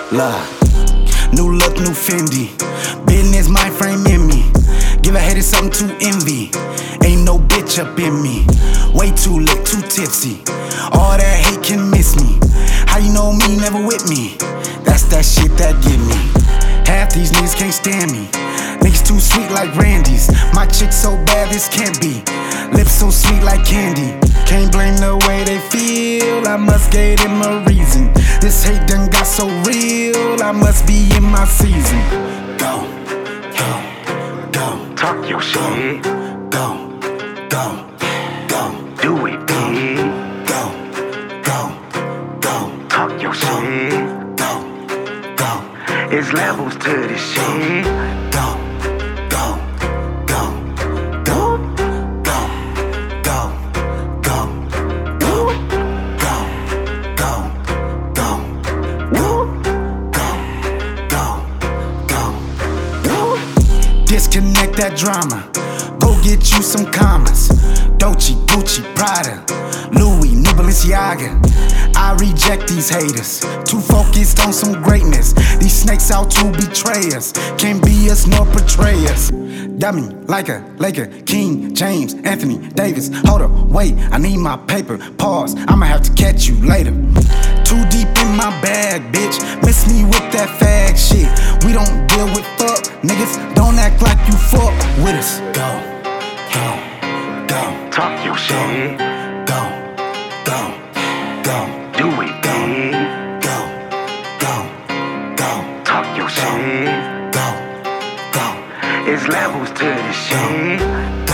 Love, new look, new Fendi. Business, mind frame in me. Give a hater something to envy. Ain't no bitch up in me. Way too lit, too tipsy. All that hate can miss me. How you know me, never with me? That's that shit that get me. Half these niggas can't stand me. Niggas too sweet like Randy's. My chick so bad this can't be. Lips so sweet like candy. Can't blame the way they feel. I must give them a reason. This hate done got so real. I must be in my season. Go, go, go. Talk your shit. Go, go, go. Do it, bitch. Go, go, go. Talk your shit. Go, go. It's levels to this shit. Go, go, go, go, go, go, go, go, go, go, go, go. Disconnect that drama. Go get you some commas. Dolce, Gucci, Prada, Louis, New Balenciaga. I reject these haters. Too focused on some greatness. These snakes out to betray us. Can't be us nor portray us. Dummy, like a Laker, King, James, Anthony, Davis. Hold up, wait, I need my paper. Pause, I'ma have to catch you later. Too deep in my bag, bitch. Miss me with that fag shit. We don't deal with fuck niggas. Don't act like you fuck with us. Go, go, go. Talk your shit. Go, go, go. Do it, bitch. Go, go, go. Talk your shit. Go, go. It's levels to this shit.